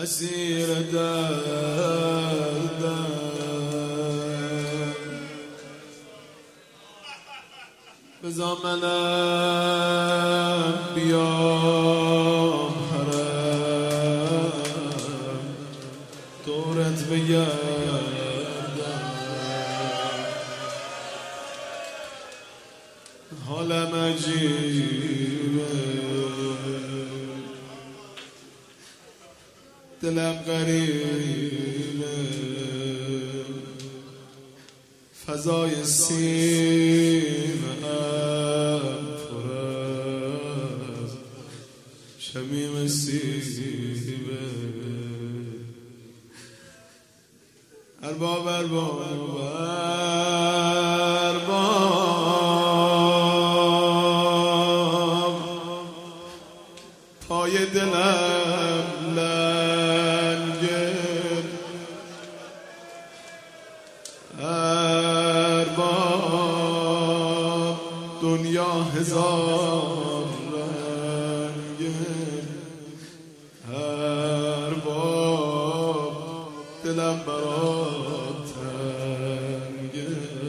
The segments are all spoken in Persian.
اسیر دردم بذار منم بیام حرم دورت بگردم حالم عجیبه دلم غریبه فضای سینه‌ام پر از شمیم سیبه ارباب پای دلم لنگه ارباب دنیا هزار رنگه ارباب دلم برات تنگه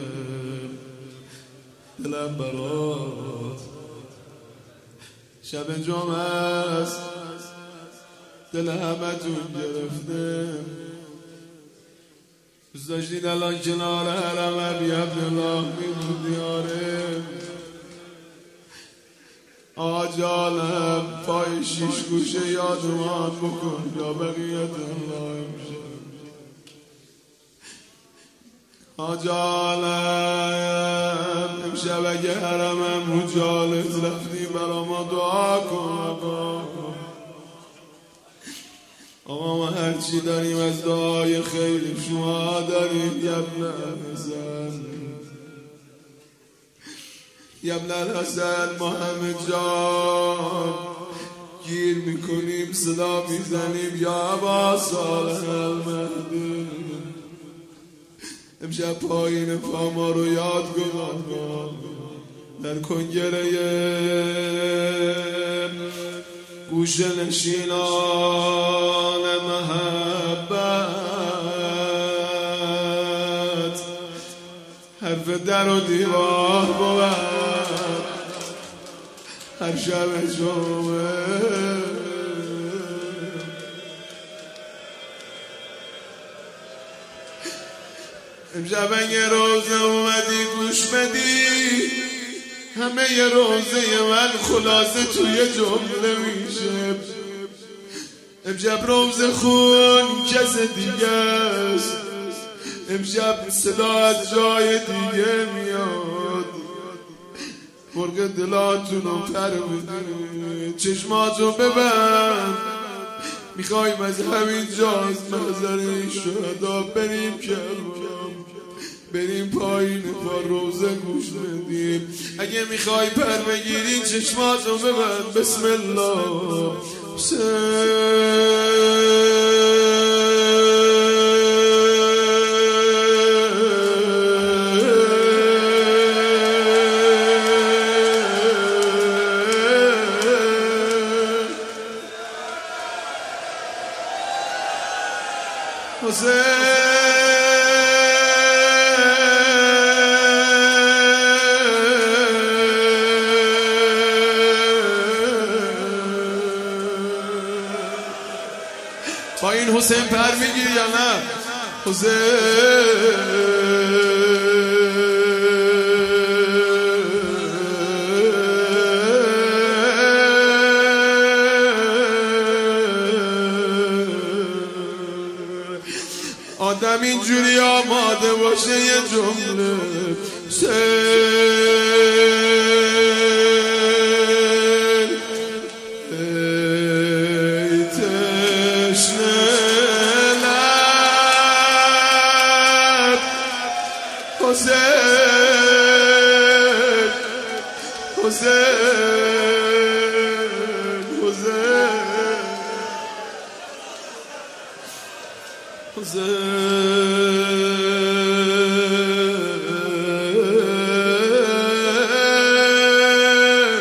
دلم برات شب جمعه است دل همتون گرفته دوست داشتید الان کنار حرم ابی عبدالله میمون دیاره آجالم پای شیش گوشه یادمان بکن یا بقیت الله میشه آجالم امشب اگه حرمم مجالس رفتی برا ما دعا کن آقا ما هرچی داریم از دعای خیلی شما داریم یبن الحسن ما همه جان گیر میکنیم صدا میزنیم یا ابا صالح المهدی امشب پایین پا ما رو یاد کن در کنگره گوش نشینان محبت حرف در و دیوار بود هر شب جمعه امشب اگه روزه اومدی گوش بدی همه ی روزه من خلاصه توی جمله میشه امشب روزه خون کس دیگه است امشب صدا از جای دیگه میاد مرغ دلاتونو پر بدید چشماتو ببند میخوایم از همین جا از محضر شهدا بریم کربلا بریم پایین پا روزه گوش بدیم اگه میخوای پر بگیری چشماتو ببند بسم الله با این حسین پر میگیری یا نه حسین آدم اینجوری آماده باشه یه جمله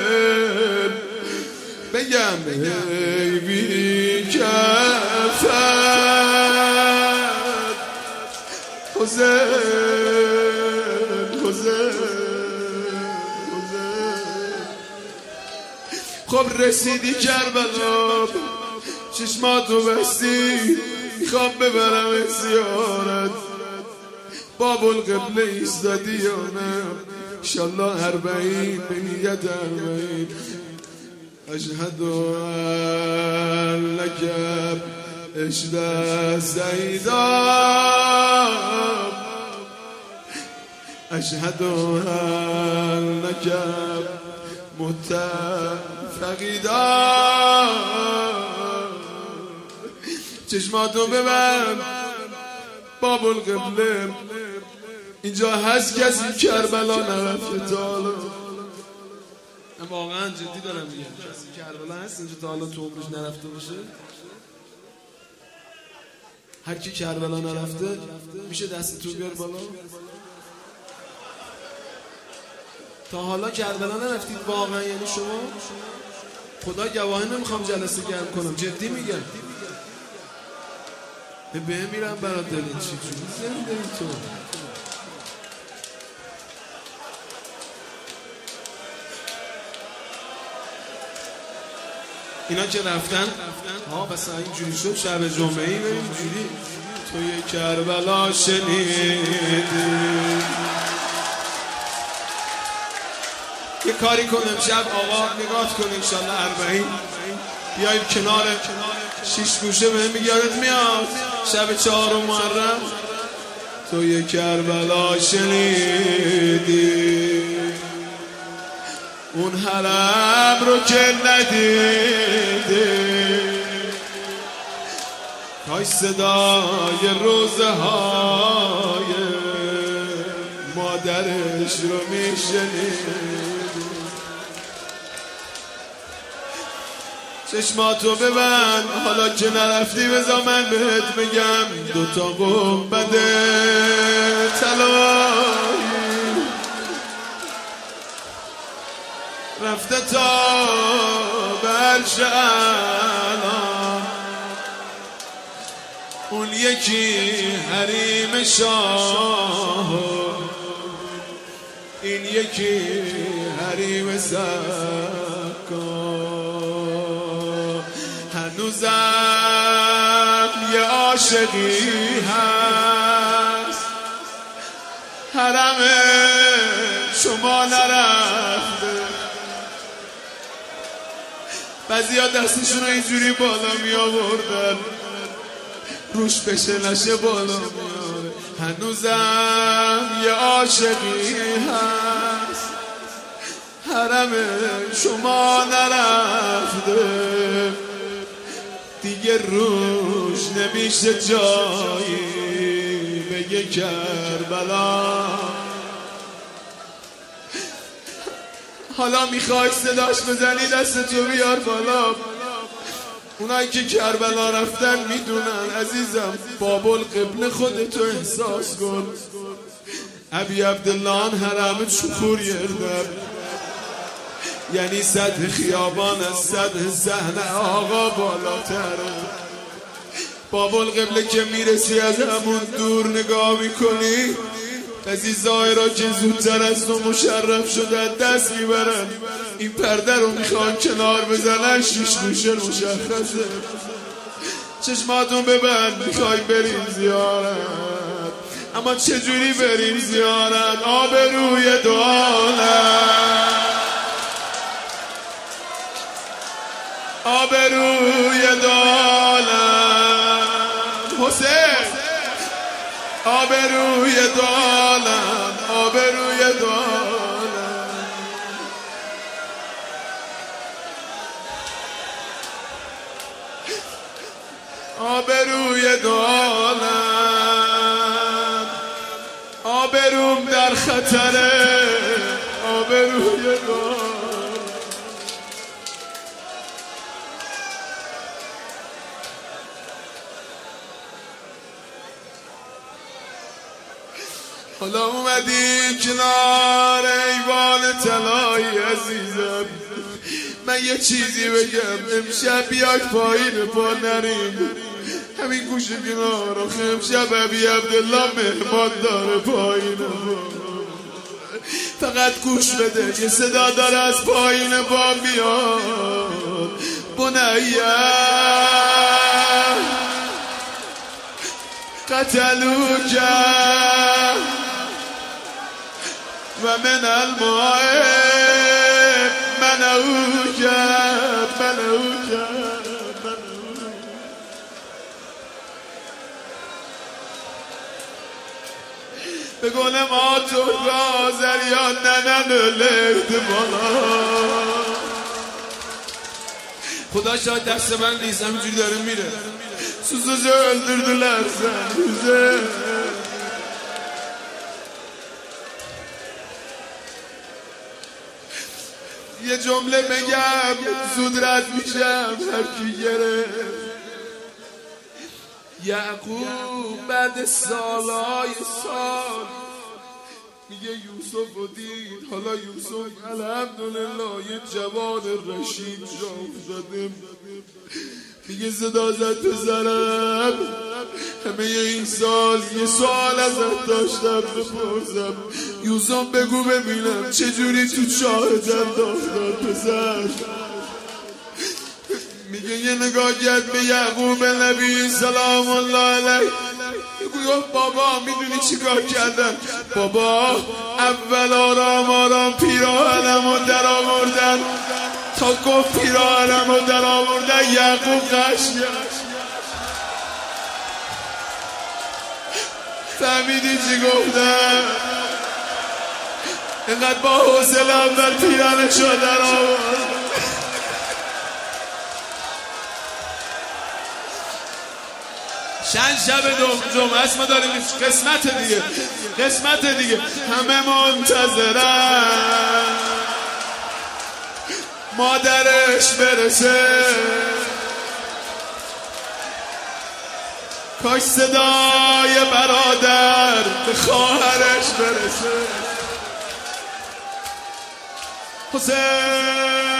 بگم ای بی کفن خب رسیدی کربلا چشماتو بستی میخوام ببرم زیارت باب القبله ایستادی یا نه انشالله 40 به نیت 40 اشهد ان لک اشد زیدا اشهد ان لک متفقدا چشماتو ببند باب القبله اینجا هست کسی کربلا نرفته تا حالا؟ واقعا جدی دارم میگم کسی کربلا هست اینجا تا حالا تو عمرش نرفته باشه؟ هر کی کربلا نرفته میشه دستتو بیار بالا؟ تا حالا کربلا نرفتید واقعا یعنی شما؟ خدا گواهی نمیخوام جلسه گرم کنم جدی میگم بمیرم برات دارین چی جون زنده تو اینا که رفتن ها بس اینجوری شد شب جمعه‌ای و اینجوری توی کربلا شنیدی یه کاری کنم شب آقا نگاه کن انشالله 40 بیاییم کنار 6 گوشه بهم میگه یادت میاد شب 4 محرم توی کربلا شنیدی اون حرم رو که ندیدی کاش صدای روزه های مادرش رو میشنیدی چشماتو ببند حالا که نرفتی بذار من بهت بگم 2 گنبد طلایی رفته تا عرش اعلی اون یکی حریم شاه این یکی حریم سکان هنوزم یه عاشقی هست حرم شما نرفته بعضی ها دستشون رو اینجوری بالا می آوردن روش بشه نشه بالا میاره هنوزم یه عاشقی هست حرم شما نرفته دیگه روش نمیشه جایی بگه کربلا حالا میخوای صداش بزنی دستتو بیار بالا اونایی که کربلا رفتن میدونن عزیزم باب القبله خودتو احساس کن ابی عبدالله حرم چخور یردم یعنی سطح خیابان از سطح صحن آقا بالاتره باب القبله که میرسی از همون دور نگاه میکنی بعضی ظاهرها که زودتر از تو مشرف شده دست میبرن این پرده رو میخوان کنار بزنن 6 گوشه مشخصه چشماتون ببند میخوای بریم زیارت اما چجوری بریم زیارت آبروی دو عالم آبروی دو عالم حسین آبروی دو عالم آبروی دو عالم آبروی دو عالم آبروم در خطره آبروی دو عالم حالا اومدی کنار ایوان طلایی عزیزم من یه چیزی بگم امشب بیای پایین پا نریم همین گوشه کنار آخه امشب ابی عبدالله مهمان داره پایین فقط گوش بده یه صدا داره از پایین با میاد بنیه قتلوک و من الماء منعوک به گل ما تو رازر یا ننن لید بالا خدا شاید دست من نیست همینجوری داره میره سوزه öldürdüler sen یه جمله بگم زود رد میشم هر کی گرفت یعقوب بعد سالای سال میگه یوسف رو دید حالا یوسف الحمدلله یه جوان رشید جا افتاده میگه صدا زد پسرم همه این سال یه سوال ازت داشتم بپرسم یوسف بگو ببینم چجوری تو شاهدت افتاد پسر میگه یه نگاه کرد به یعقوب نبی سلام الله علیه میگه بابا میدونی چی کار کردن بابا اول آرام پیراهنمو در آوردن تا گفت پیراهنمو در آوردن یعقوب خشم فهمیدی چی گفتن اینقدر با حوصله اول پیراهنشو در آورد چند شب جمعه است ما داریم قسمت دیگه همه منتظرن مادرش برسه کاش صدای برادر به خواهرش برسه حسین